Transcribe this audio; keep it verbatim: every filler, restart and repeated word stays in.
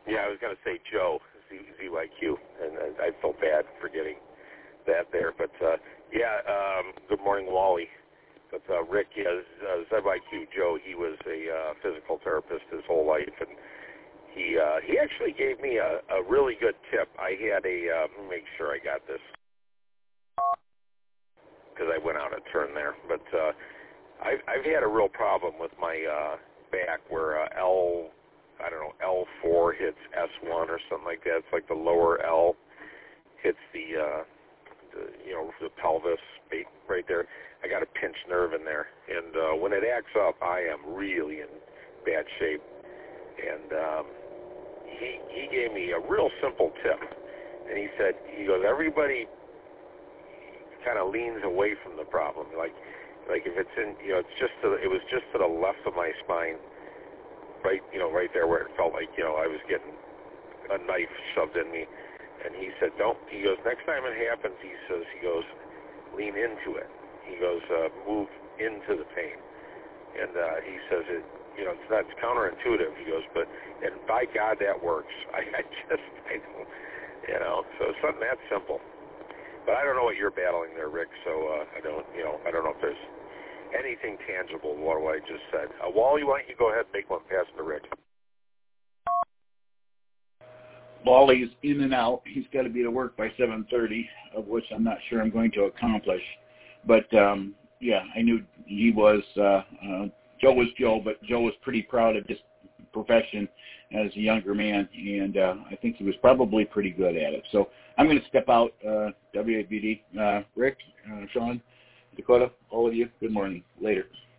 Yeah, I was going to say Joe, Z, ZYQ, and I, I felt bad for getting that there. But, uh, yeah, um, good morning, Wally. But uh, Rick, yeah, uh, Z Y Q Joe, he was a uh, physical therapist his whole life, and he uh, he actually gave me a, a really good tip. I had a, uh, let me make sure I got this, because I went out a turn there. But uh, I've, I've had a real problem with my uh, back where uh, L, I don't know, L four hits S one or something like that. It's like the lower L hits the, uh, the you know, the pelvis right there. I got a pinched nerve in there. And uh, when it acts up, I am really in bad shape. And um, he, he gave me a real simple tip. And he said, he goes, everybody kind of leans away from the problem. Like, like if it's in, you know, it's just to, it was just to the left of my spine, right, you know, right there where it felt like, you know, I was getting a knife shoved in me. And he said, don't, he goes, next time it happens, he says, he goes, lean into it. He goes, uh, move into the pain. And uh, he says, it, you know, it's not, it's counterintuitive. He goes, but, and by God, that works. I, I just, I don't, you know, so something that simple. But I don't know what you're battling there, Rick, so uh, I don't, you know, I don't know if there's anything tangible what I just said. Uh, Wally, why don't you go ahead and make one pass to Rick? Wally's in and out. He's got to be to work by seven thirty, of which I'm not sure I'm going to accomplish. But, um, yeah, I knew he was, uh, uh, Joe was Joe, but Joe was pretty proud of his profession as a younger man, and uh, I think he was probably pretty good at it. So I'm going to step out, uh, W A B D. Uh, Rick, uh, Sean, Dakota, all of you, good morning. Later.